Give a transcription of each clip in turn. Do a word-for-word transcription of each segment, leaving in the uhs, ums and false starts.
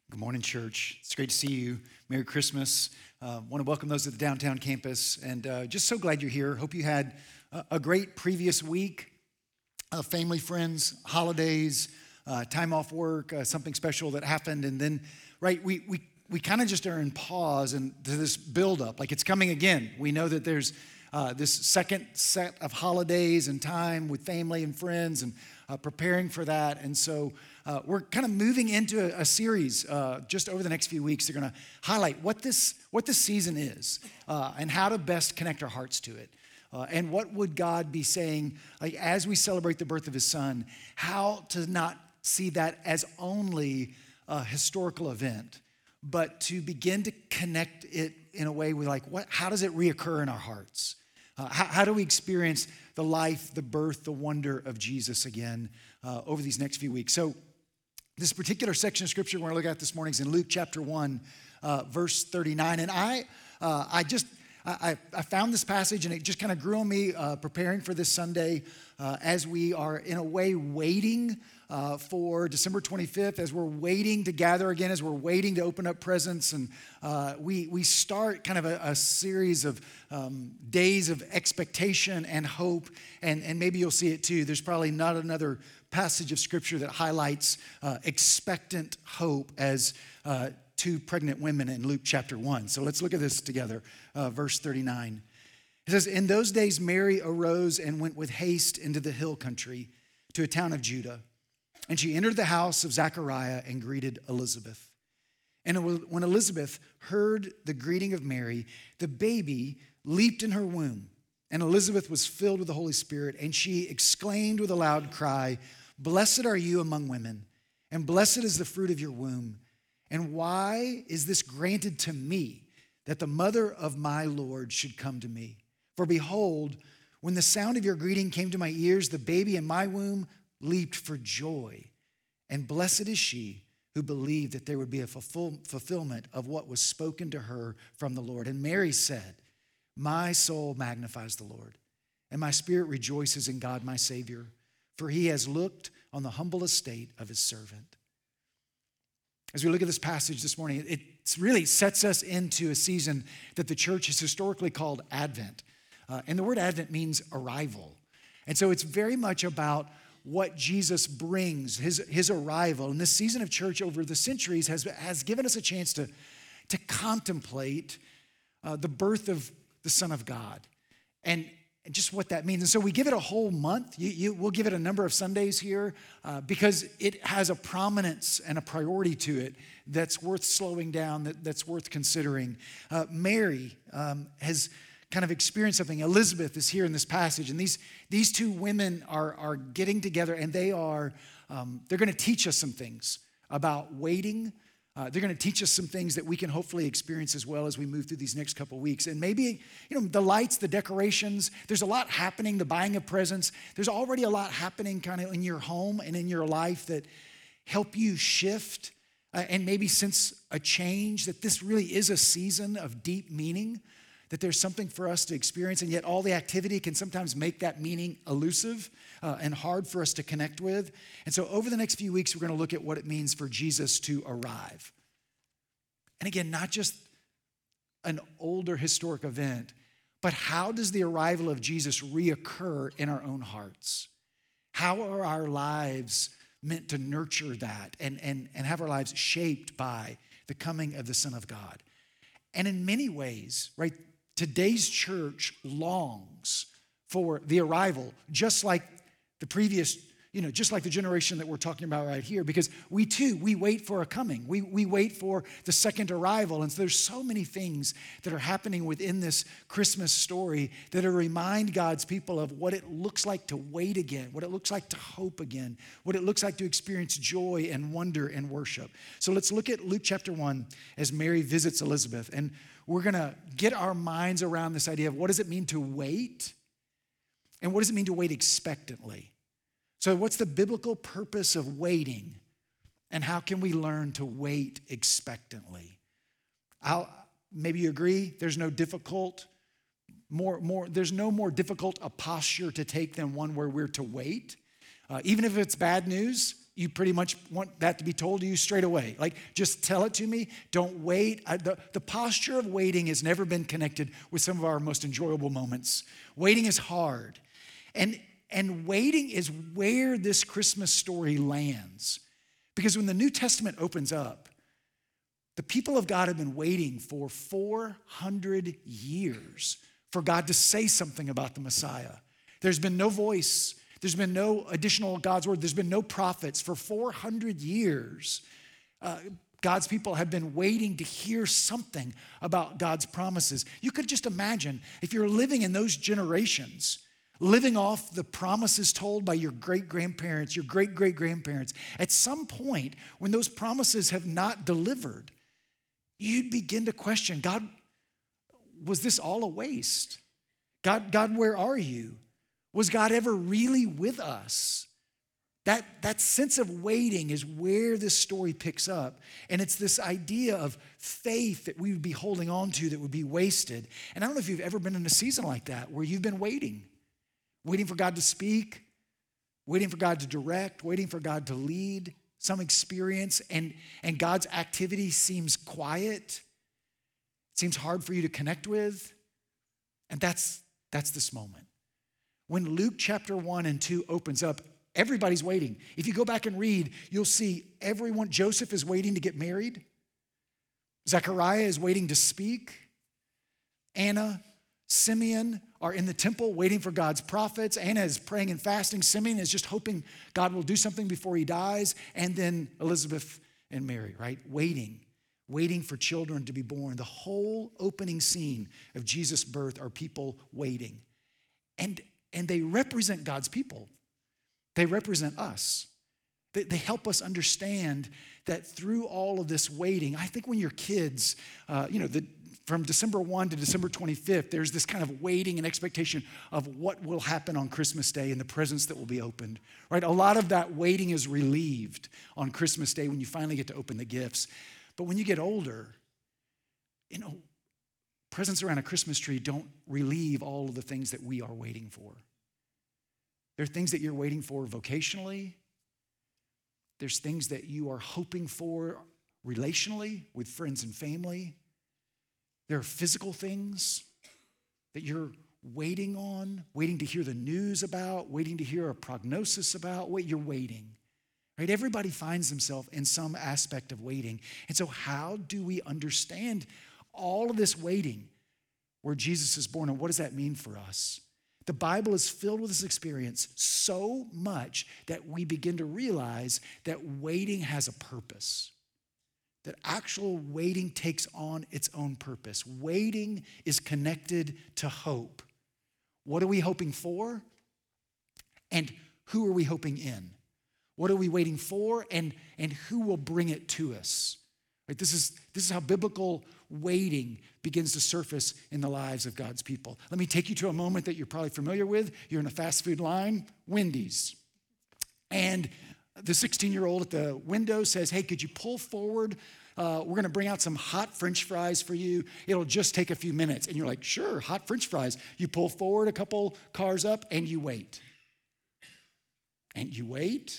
Good morning, church. It's great to see you. Merry Christmas. Uh, want to welcome those at the downtown campus, and uh, just so glad you're here. Hope you had a, a great previous week, uh, family, friends, holidays, uh, time off work, uh, something special that happened, and then, right, we we we kind of just are in pause and to this buildup, like it's coming again. We know that there's uh, this second set of holidays and time with family and friends, and uh, preparing for that, and so. Uh, we're kind of moving into a, a series uh, just over the next few weeks. They're going to highlight what this what this season is uh, and how to best connect our hearts to it. Uh, and what would God be saying, like as we celebrate the birth of his son, how to not see that as only a historical event, but to begin to connect it in a way with like, what? How does it reoccur in our hearts? Uh, how, how do we experience the life, the birth, the wonder of Jesus again uh, over these next few weeks? So this particular section of scripture we're going to look at this morning is in Luke chapter one, uh, verse thirty-nine. And I uh, I just, I, I found this passage and it just kind of grew on me uh, preparing for this Sunday uh, as we are in a way waiting uh, for December twenty-fifth, as we're waiting to gather again, as we're waiting to open up presents. And uh, we, we start kind of a, a series of um, days of expectation and hope. And, and maybe you'll see it too. There's probably not another passage of scripture that highlights uh, expectant hope as uh, two pregnant women in Luke chapter one. So let's look at this together. Uh, verse thirty-nine. It says, "In those days Mary arose and went with haste into the hill country to a town of Judah. And she entered the house of Zechariah and greeted Elizabeth. And when Elizabeth heard the greeting of Mary, the baby leaped in her womb. And Elizabeth was filled with the Holy Spirit, and she exclaimed with a loud cry, 'Blessed are you among women, and blessed is the fruit of your womb. And why is this granted to me, that the mother of my Lord should come to me? For behold, when the sound of your greeting came to my ears, the baby in my womb leaped for joy. And blessed is she who believed that there would be a fulfill, fulfillment of what was spoken to her from the Lord.' And Mary said, 'My soul magnifies the Lord, and my spirit rejoices in God my Savior, for he has looked on the humble estate of his servant.'" As we look at this passage this morning, it really sets us into a season that the church has historically called Advent. Uh, and the word Advent means arrival. And so it's very much about what Jesus brings, his, his arrival. And this season of church over the centuries has, has given us a chance to, to contemplate uh, the birth of the Son of God and, and just what that means. And so we give it a whole month. You, you, we'll give it a number of Sundays here uh, because it has a prominence and a priority to it that's worth slowing down, that, that's worth considering. Uh, Mary um, has kind of experienced something. Elizabeth is here in this passage, and these, these two women are, are getting together, and they are, um, they're going to teach us some things about waiting. Uh, they're going to teach us some things that we can hopefully experience as well as we move through these next couple weeks. And maybe, you know, the lights, the decorations, there's a lot happening, the buying of presents. There's already a lot happening kind of in your home and in your life that help you shift uh, and maybe sense a change, that this really is a season of deep meaning, that there's something for us to experience, and yet all the activity can sometimes make that meaning elusive uh, and hard for us to connect with. And so over the next few weeks, we're going to look at what it means for Jesus to arrive. And again, not just an older historic event, but how does the arrival of Jesus reoccur in our own hearts? How are our lives meant to nurture that and, and, and have our lives shaped by the coming of the Son of God? And in many ways, right, today's church longs for the arrival, just like the previous, you know, just like the generation that we're talking about right here, because we too, we wait for a coming. We, we wait for the second arrival. And so there's so many things that are happening within this Christmas story that are remind God's people of what it looks like to wait again, what it looks like to hope again, what it looks like to experience joy and wonder and worship. So let's look at Luke chapter one as Mary visits Elizabeth. And we're going to get our minds around this idea of what does it mean to wait and what does it mean to wait expectantly. So what's the biblical purpose of waiting, and how can we learn to wait expectantly? I'll, maybe you agree there's no difficult, more, more, there's no more difficult a posture to take than one where we're to wait. Uh, even if it's bad news, you pretty much want that to be told to you straight away. Like, just tell it to me. Don't wait. I, the, the posture of waiting has never been connected with some of our most enjoyable moments. Waiting is hard. And, and waiting is where this Christmas story lands. Because when the New Testament opens up, the people of God have been waiting for four hundred years for God to say something about the Messiah. There's been no voice. There's been no additional God's word. There's been no prophets. For four hundred years, uh, God's people have been waiting to hear something about God's promises. You could just imagine if you're living in those generations, living off the promises told by your great-grandparents, your great-great-grandparents, at some point when those promises have not delivered, you'd begin to question, God, was this all a waste? God, God, where are you? Was God ever really with us? That, that sense of waiting is where this story picks up. And it's this idea of faith that we would be holding on to that would be wasted. And I don't know if you've ever been in a season like that where you've been waiting, waiting for God to speak, waiting for God to direct, waiting for God to lead some experience, and, and God's activity seems quiet. It seems hard for you to connect with. And that's, that's this moment. When Luke chapter one and two opens up, everybody's waiting. If you go back and read, you'll see everyone. Joseph is waiting to get married. Zechariah is waiting to speak. Anna, Simeon are in the temple waiting for God's prophets. Anna is praying and fasting. Simeon is just hoping God will do something before he dies. And then Elizabeth and Mary, right? Waiting, waiting for children to be born. The whole opening scene of Jesus' birth are people waiting. And, and they represent God's people. They represent us. They, they help us understand that through all of this waiting, I think when you're kids, uh, you know, the from December first to December twenty-fifth, there's this kind of waiting and expectation of what will happen on Christmas Day and the presents that will be opened, right? A lot of that waiting is relieved on Christmas Day when you finally get to open the gifts. But when you get older, you know, presents around a Christmas tree don't relieve all of the things that we are waiting for. There are things that you're waiting for vocationally. There's things that you are hoping for relationally with friends and family. There are physical things that you're waiting on, waiting to hear the news about, waiting to hear a prognosis about. Wait, you're waiting, right? Everybody finds themselves in some aspect of waiting. And so how do we understand all of this waiting where Jesus is born, and what does that mean for us? The Bible is filled with this experience so much that we begin to realize that waiting has a purpose. That actual waiting takes on its own purpose. Waiting is connected to hope. What are we hoping for? And who are we hoping in? What are we waiting for? And, and who will bring it to us? Right? This is, this is how biblical waiting begins to surface in the lives of God's people. Let me take you to a moment that you're probably familiar with. You're in a fast food line, Wendy's. And the sixteen-year-old at the window says, hey, could you pull forward? Uh, we're going to bring out some hot French fries for you. It'll just take a few minutes. And you're like, sure, hot French fries. You pull forward a couple cars up and you wait. And you wait.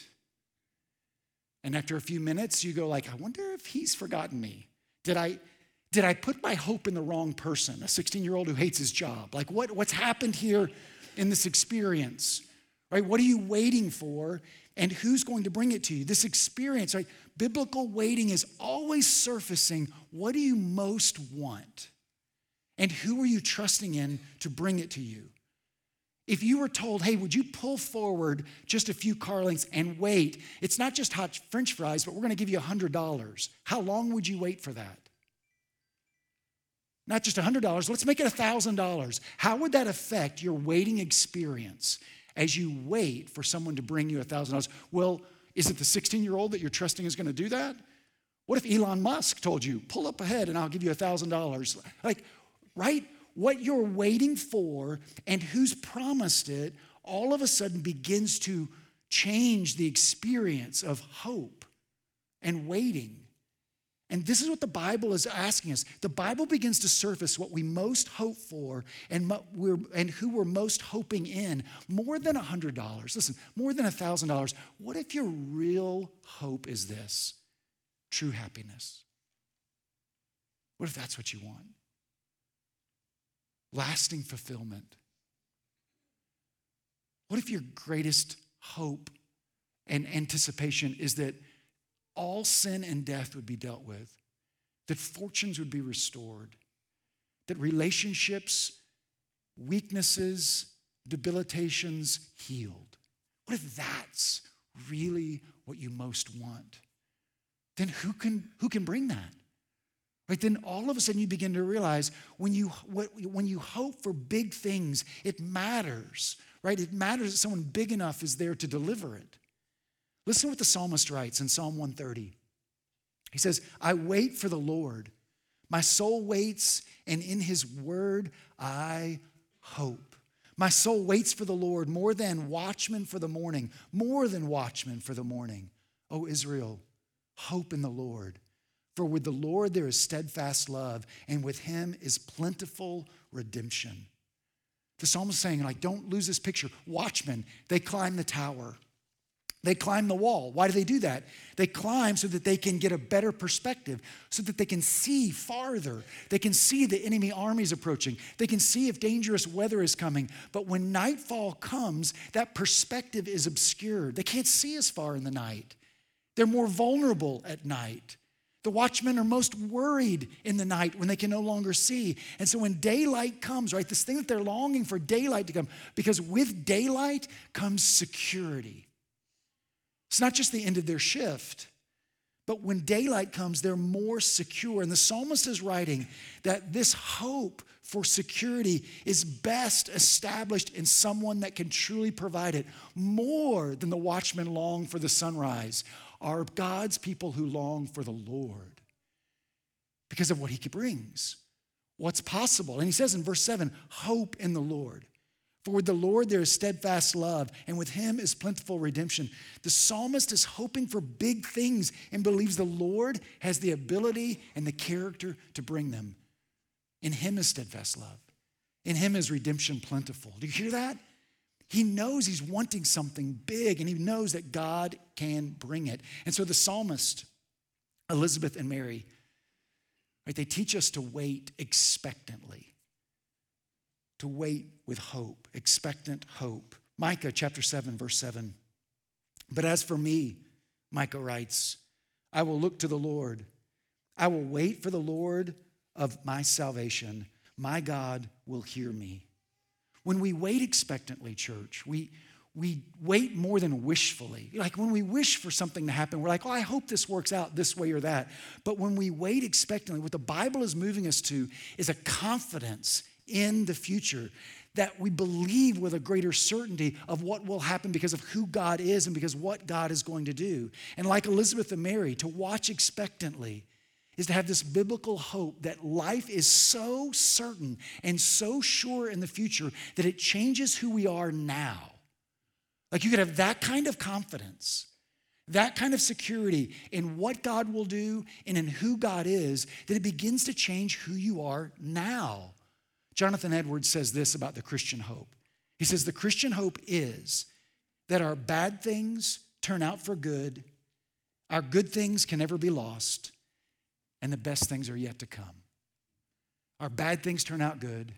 And after a few minutes, you go like, I wonder if he's forgotten me. Did I, did I put my hope in the wrong person? A sixteen-year-old who hates his job. Like what, what's happened here in this experience? Right? What are you waiting for? And who's going to bring it to you? This experience, right? Biblical waiting is always surfacing. What do you most want? And who are you trusting in to bring it to you? If you were told, hey, would you pull forward just a few car lengths and wait? It's not just hot French fries, but we're going to give you one hundred dollars. How long would you wait for that? Not just one hundred dollars, let's make it one thousand dollars. How would that affect your waiting experience as you wait for someone to bring you one thousand dollars? Well, is it the sixteen-year-old that you're trusting is going to do that? What if Elon Musk told you, pull up ahead and I'll give you one thousand dollars? Like, right? What you're waiting for and who's promised it all of a sudden begins to change the experience of hope and waiting. And this is what the Bible is asking us. The Bible begins to surface what we most hope for and, mo- we're, and who we're most hoping in more than one hundred dollars. Listen, more than one thousand dollars. What if your real hope is this? True happiness. What if that's what you want? Lasting fulfillment. What if your greatest hope and anticipation is that all sin and death would be dealt with, that fortunes would be restored, that relationships, weaknesses, debilitations healed? What if that's really what you most want? Then who can, who can bring that? Right, then all of a sudden you begin to realize when you, when you hope for big things, it matters, right? It matters that someone big enough is there to deliver it. Listen to what the psalmist writes in Psalm one thirty. He says, I wait for the Lord. My soul waits, and in his word I hope. My soul waits for the Lord more than watchmen for the morning, more than watchmen for the morning. O Israel, hope in the Lord. For with the Lord there is steadfast love, and with him is plentiful redemption. The psalmist is saying, like, don't lose this picture. Watchmen, they climb the tower. They climb the wall. Why do they do that? They climb so that they can get a better perspective, so that they can see farther. They can see the enemy armies approaching. They can see if dangerous weather is coming. But when nightfall comes, that perspective is obscured. They can't see as far in the night. They're more vulnerable at night. The watchmen are most worried in the night when they can no longer see. And so when daylight comes, right, this thing that they're longing for daylight to come, because with daylight comes security. It's not just the end of their shift, but when daylight comes, they're more secure. And the psalmist is writing that this hope for security is best established in someone that can truly provide it. More than the watchmen long for the sunrise are God's people who long for the Lord because of what he brings, what's possible. And he says in verse seven, hope in the Lord. For with the Lord there is steadfast love, and with him is plentiful redemption. The psalmist is hoping for big things and believes the Lord has the ability and the character to bring them. In him is steadfast love. In him is redemption plentiful. Do you hear that? He knows he's wanting something big, and he knows that God can bring it. And so the psalmist, Elizabeth and Mary, right, they teach us to wait expectantly. To wait with hope, expectant hope. Micah chapter seven, verse seven. But as for me, Micah writes, I will look to the Lord. I will wait for the Lord of my salvation. My God will hear me. When we wait expectantly, church, we, we wait more than wishfully. Like when we wish for something to happen, we're like, oh, I hope this works out this way or that. But when we wait expectantly, what the Bible is moving us to is a confidence in the future, that we believe with a greater certainty of what will happen because of who God is and because what God is going to do. And like Elizabeth and Mary, to watch expectantly is to have this biblical hope that life is so certain and so sure in the future that it changes who we are now. Like you could have that kind of confidence, that kind of security in what God will do and in who God is, that it begins to change who you are now. Jonathan Edwards says this about the Christian hope. He says, the Christian hope is that our bad things turn out for good, our good things can never be lost, and the best things are yet to come. Our bad things turn out good,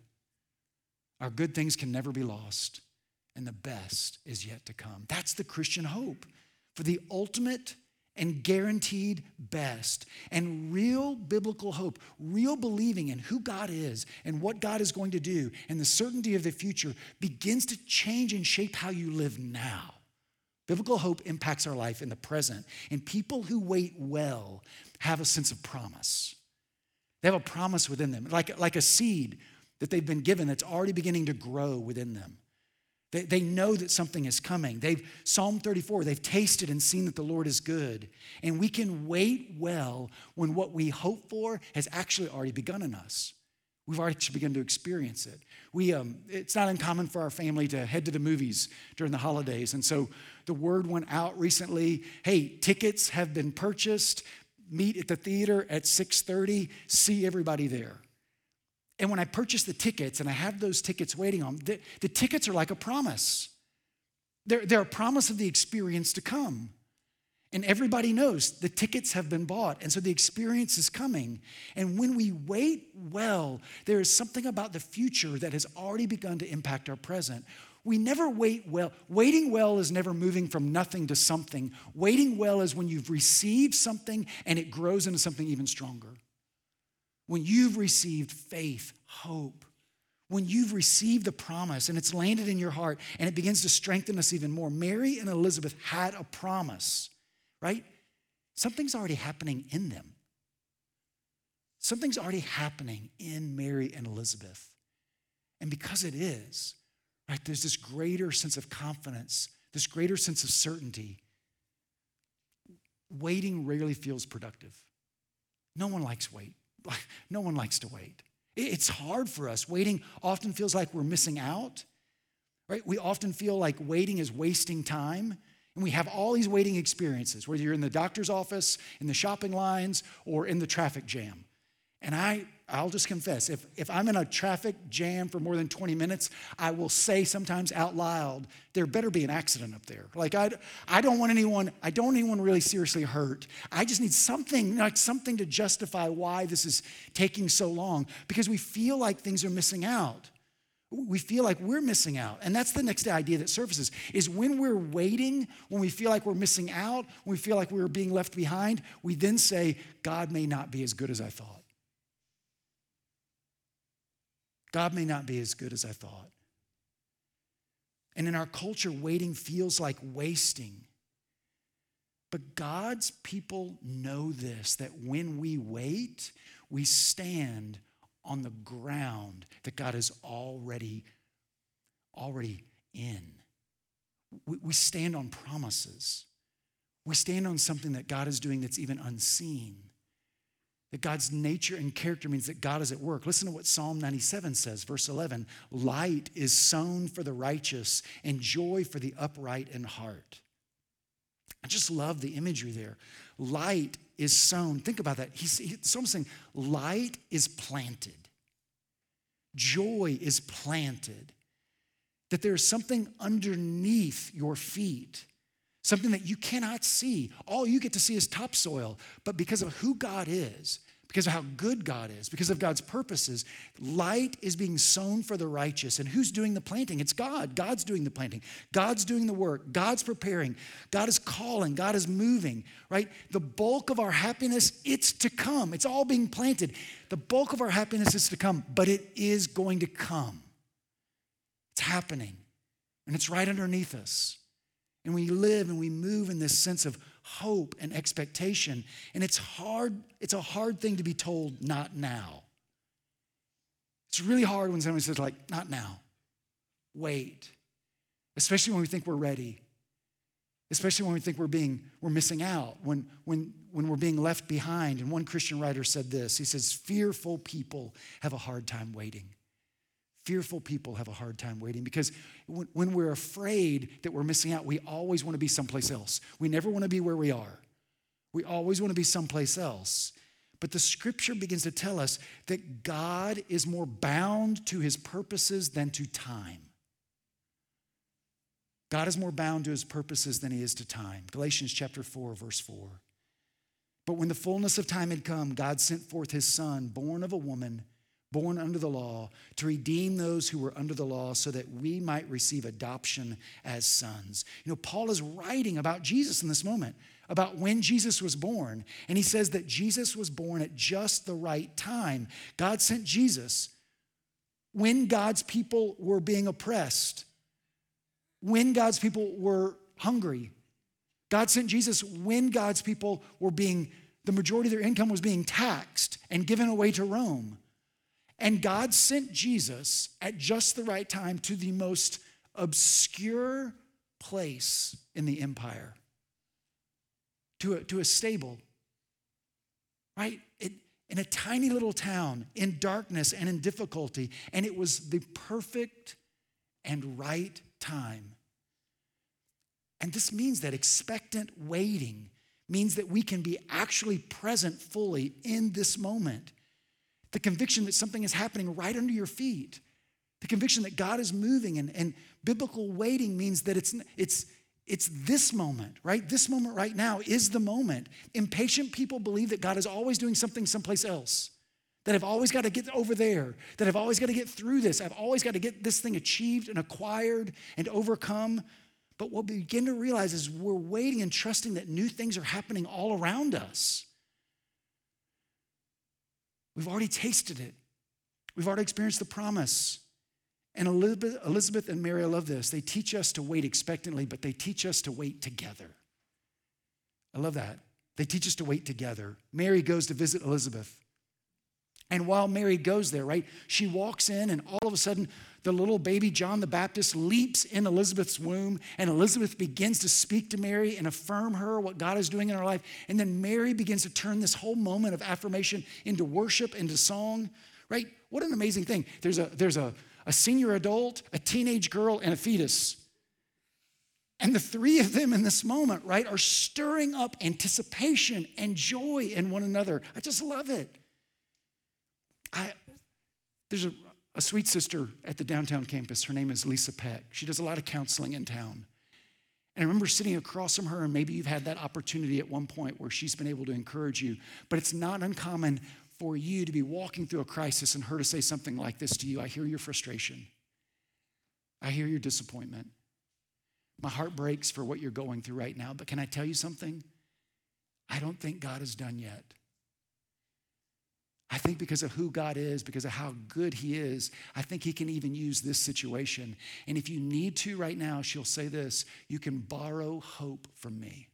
our good things can never be lost, and the best is yet to come. That's the Christian hope for the ultimate and guaranteed best, and real biblical hope, real believing in who God is and what God is going to do and the certainty of the future begins to change and shape how you live now. Biblical hope impacts our life in the present, and people who wait well have a sense of promise. They have a promise within them, like, like a seed that they've been given that's already beginning to grow within them. They, they know that something is coming. They've, Psalm thirty-four, they've tasted and seen that the Lord is good. And we can wait well when what we hope for has actually already begun in us. We've already begun to experience it. We, um, it's not uncommon for our family to head to the movies during the holidays. And so the word went out recently, hey, tickets have been purchased. meet at the theater at six thirty, see everybody there. And when I purchase the tickets and I have those tickets waiting on, the, the tickets are like a promise. They're, they're a promise of the experience to come. And everybody knows the tickets have been bought, and so the experience is coming. And when we wait well, there is something about the future that has already begun to impact our present. We never wait well. Waiting well is never moving from nothing to something. Waiting well is when you've received something and it grows into something even stronger. When you've received faith, hope, when you've received the promise and it's landed in your heart and it begins to strengthen us even more. Mary and Elizabeth had a promise, right? Something's already happening in them. Something's already happening in Mary and Elizabeth. And because it is, right, there's this greater sense of confidence, this greater sense of certainty. Waiting rarely feels productive. No one likes wait. No one likes to wait. It's hard for us. Waiting often feels like we're missing out, right? We often feel like waiting is wasting time. And we have all these waiting experiences, whether you're in the doctor's office, in the shopping lines, or in the traffic jam. And I, I'll just confess, if, if I'm in a traffic jam for more than twenty minutes, I will say sometimes out loud, there better be an accident up there. Like I, I don't want anyone, I don't want anyone really seriously hurt. I just need something, like something to justify why this is taking so long, because we feel like things are missing out. We feel like we're missing out. And that's the next idea that surfaces, is when we're waiting, when we feel like we're missing out, when we feel like we're being left behind, we then say, God may not be as good as I thought. God may not be as good as I thought. And in our culture, waiting feels like wasting. But God's people know this, that when we wait, we stand on the ground that God is already, already in. We, we stand on promises. We stand on something that God is doing that's even unseen. That God's nature and character means that God is at work. Listen to what Psalm ninety-seven says, verse eleven. Light is sown for the righteous and joy for the upright in heart. I just love the imagery there. Light is sown. Think about that. He's, he's saying light is planted. Joy is planted. That there's something underneath your feet. Something that you cannot see. All you get to see is topsoil. But because of who God is, because of how good God is, because of God's purposes, light is being sown for the righteous. And who's doing the planting? It's God. God's doing the planting. God's doing the work. God's preparing. God is calling. God is moving, right? The bulk of our happiness, it's to come. It's all being planted. The bulk of our happiness is to come, but it is going to come. It's happening. And it's right underneath us. And we live and we move in this sense of hope and expectation. And it's hard, it's a hard thing to be told, not now. It's really hard when somebody says, like, not now. Wait. Especially when we think we're ready. Especially when we think we're being, we're missing out, when, when, when we're being left behind. And one Christian writer said this. He says, fearful people have a hard time waiting. Fearful people have a hard time waiting because when, when we're afraid that we're missing out, we always want to be someplace else. We never want to be where we are. We always want to be someplace else. But the scripture begins to tell us that God is more bound to his purposes than to time. God is more bound to his purposes than he is to time. Galatians chapter four, verse four. But when the fullness of time had come, God sent forth his son, born of a woman, born under the law, to redeem those who were under the law so that we might receive adoption as sons. You know, Paul is writing about Jesus in this moment, about when Jesus was born. And he says that Jesus was born at just the right time. God sent Jesus when God's people were being oppressed, when God's people were hungry. God sent Jesus when God's people were being, the majority of their income was being taxed and given away to Rome. And God sent Jesus at just the right time to the most obscure place in the empire, to a, to a stable, right? It, in a tiny little town, in darkness and in difficulty. And it was the perfect and right time. And this means that expectant waiting means that we can be actually present fully in this moment. The conviction that something is happening right under your feet. The conviction that God is moving, and, and biblical waiting means that it's, it's, it's this moment, right? This moment right now is the moment. Impatient people believe that God is always doing something someplace else, that I've always got to get over there, that I've always got to get through this. I've always got to get this thing achieved and acquired and overcome. But what we begin to realize is we're waiting and trusting that new things are happening all around us. We've already tasted it. We've already experienced the promise. And Elizabeth, Elizabeth and Mary, I love this. They teach us to wait expectantly, but they teach us to wait together. I love that. They teach us to wait together. Mary goes to visit Elizabeth. And while Mary goes there, right, she walks in, and all of a sudden, the little baby John the Baptist leaps in Elizabeth's womb, and Elizabeth begins to speak to Mary and affirm her what God is doing in her life. And then Mary begins to turn this whole moment of affirmation into worship, into song, right? What an amazing thing. There's a, there's a, a senior adult, a teenage girl, and a fetus. And the three of them in this moment, right, are stirring up anticipation and joy in one another. I just love it. I, there's a, a sweet sister at the downtown campus. Her name is Lisa Peck. She does a lot of counseling in town. And I remember sitting across from her, and maybe you've had that opportunity at one point where she's been able to encourage you. But it's not uncommon for you to be walking through a crisis and her to say something like this to you. I hear your frustration. I hear your disappointment. My heart breaks for what you're going through right now. But can I tell you something? I don't think God is done yet. I think because of who God is, because of how good he is, I think he can even use this situation. And if you need to right now, she'll say this: you can borrow hope from me.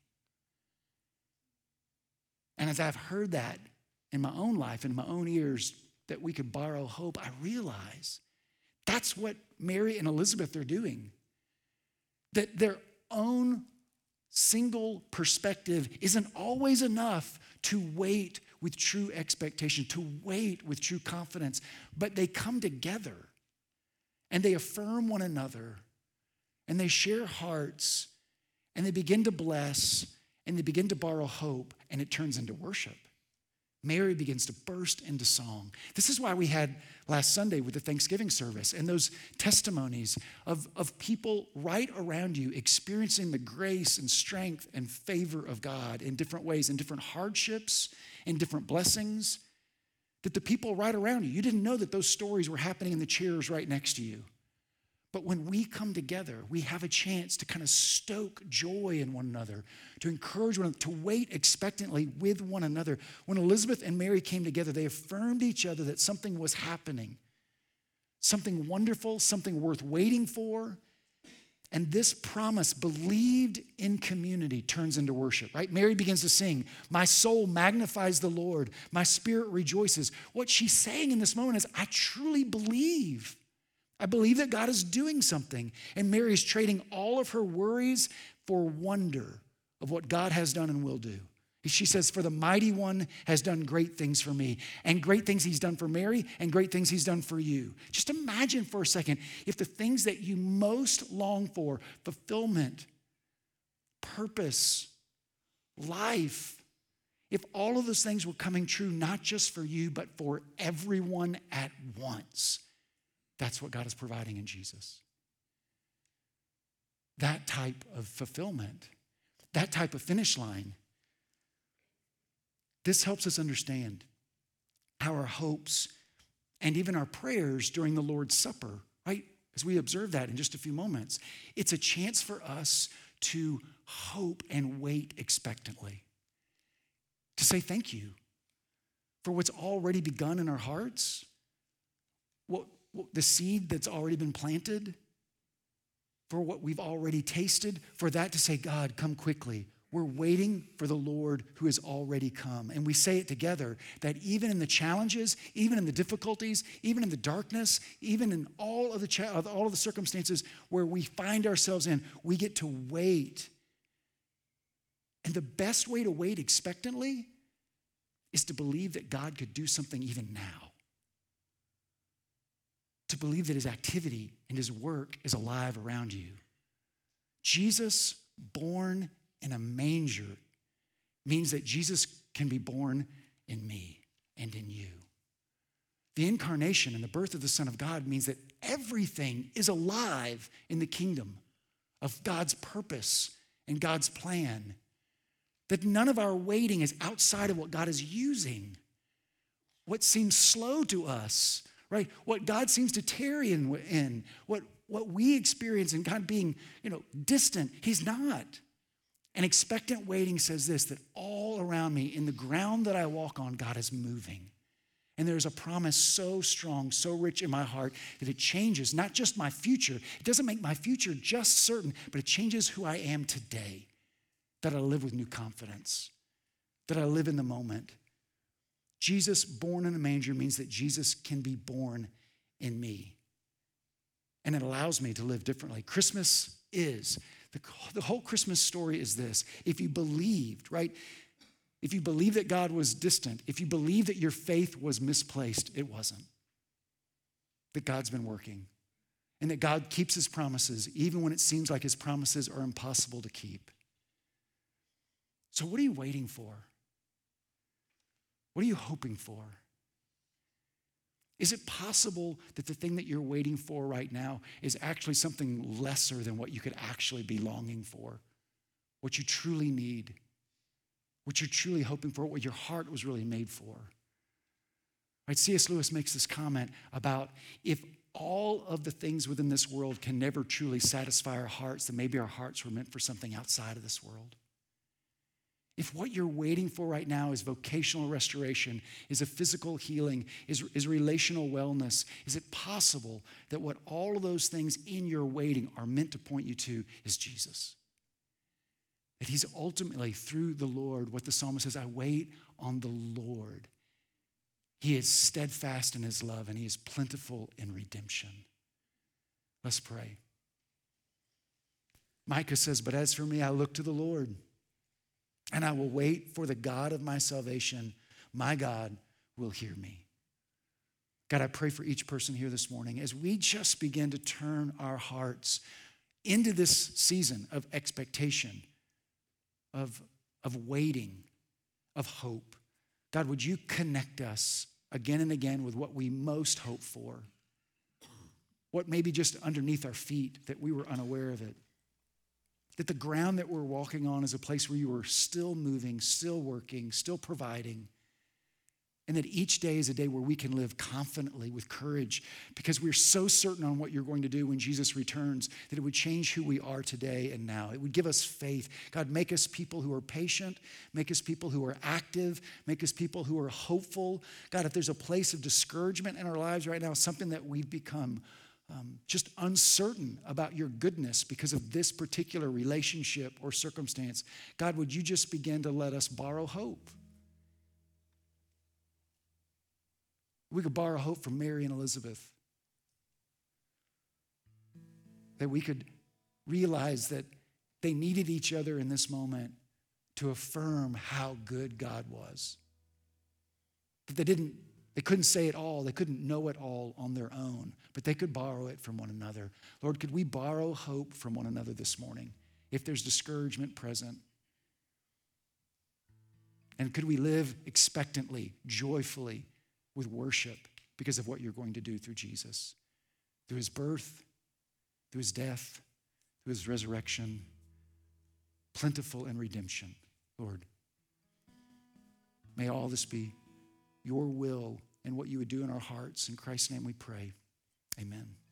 And as I've heard that in my own life, in my own ears, that we could borrow hope, I realize that's what Mary and Elizabeth are doing. That their own single perspective isn't always enough to wait with true expectation, to wait with true confidence, but they come together and they affirm one another and they share hearts and they begin to bless and they begin to borrow hope, and it turns into worship. Mary begins to burst into song. This is why we had last Sunday with the Thanksgiving service and those testimonies of, of people right around you experiencing the grace and strength and favor of God in different ways, in different hardships, in different blessings, that the people right around you, you didn't know that those stories were happening in the chairs right next to you. But when we come together, we have a chance to kind of stoke joy in one another, to encourage one another, to wait expectantly with one another. When Elizabeth and Mary came together, they affirmed each other that something was happening, something wonderful, something worth waiting for. And this promise, believed in community, turns into worship, right? Mary begins to sing, "My soul magnifies the Lord, my spirit rejoices." What she's saying in this moment is, I truly believe. I believe that God is doing something. And Mary is trading all of her worries for wonder of what God has done and will do. She says, "For the mighty one has done great things for me." And great things he's done for Mary, and great things he's done for you. Just imagine for a second if the things that you most long for, fulfillment, purpose, life, if all of those things were coming true, not just for you, but for everyone at once. That's what God is providing in Jesus. That type of fulfillment, that type of finish line. This helps us understand how our hopes and even our prayers during the Lord's Supper, right? As we observe that in just a few moments, it's a chance for us to hope and wait expectantly. To say thank you for what's already begun in our hearts, what the seed that's already been planted, for what we've already tasted, for that to say, God, come quickly. We're waiting for the Lord who has already come. And we say it together, that even in the challenges, even in the difficulties, even in the darkness, even in all of the cha- all of the circumstances where we find ourselves in, we get to wait. And the best way to wait expectantly is to believe that God could do something even now. To believe that his activity and his work is alive around you. Jesus, born in a manger, means that Jesus can be born in me and in you. The incarnation and the birth of the Son of God means that everything is alive in the kingdom of God's purpose and God's plan. That none of our waiting is outside of what God is using. What seems slow to us, right? What God seems to tarry in, in what, what we experience in God being, you know, distant, he's not. And expectant waiting says this, that all around me, in the ground that I walk on, God is moving. And there's a promise so strong, so rich in my heart that it changes not just my future. It doesn't make my future just certain, but it changes who I am today. That I live with new confidence, that I live in the moment. Jesus born in a manger means that Jesus can be born in me. And it allows me to live differently. Christmas is, the, the whole Christmas story is this. If you believed, right? If you believe that God was distant, if you believe that your faith was misplaced, it wasn't. That God's been working and that God keeps his promises even when it seems like his promises are impossible to keep. So what are you waiting for? What are you hoping for? Is it possible that the thing that you're waiting for right now is actually something lesser than what you could actually be longing for? What you truly need? What you're truly hoping for, what your heart was really made for. Right? C S Lewis makes this comment about if all of the things within this world can never truly satisfy our hearts, then maybe our hearts were meant for something outside of this world. If what you're waiting for right now is vocational restoration, is a physical healing, is, is relational wellness, is it possible that what all of those things in your waiting are meant to point you to is Jesus? That he's ultimately, through the Lord, what the psalmist says, I wait on the Lord. He is steadfast in his love and he is plentiful in redemption. Let's pray. Micah says, but as for me, I look to the Lord and I will wait for the God of my salvation. My God will hear me. God, I pray for each person here this morning as we just begin to turn our hearts into this season of expectation, Of, of waiting, of hope. God, would you connect us again and again with what we most hope for? What may be just underneath our feet that we were unaware of it. That the ground that we're walking on is a place where you are still moving, still working, still providing. And that each day is a day where we can live confidently with courage because we're so certain on what you're going to do when Jesus returns that it would change who we are today and now. It would give us faith. God, make us people who are patient. Make us people who are active. Make us people who are hopeful. God, if there's a place of discouragement in our lives right now, something that we've become um, just uncertain about your goodness because of this particular relationship or circumstance, God, would you just begin to let us borrow hope? We could borrow hope from Mary and Elizabeth. That we could realize that they needed each other in this moment to affirm how good God was. That they didn't, they couldn't say it all, they couldn't know it all on their own, but they could borrow it from one another. Lord, could we borrow hope from one another this morning if there's discouragement present? And could we live expectantly, joyfully, with worship because of what you're going to do through Jesus, through his birth, through his death, through his resurrection, plentiful in redemption, Lord. May all this be your will and what you would do in our hearts. In Christ's name we pray. Amen.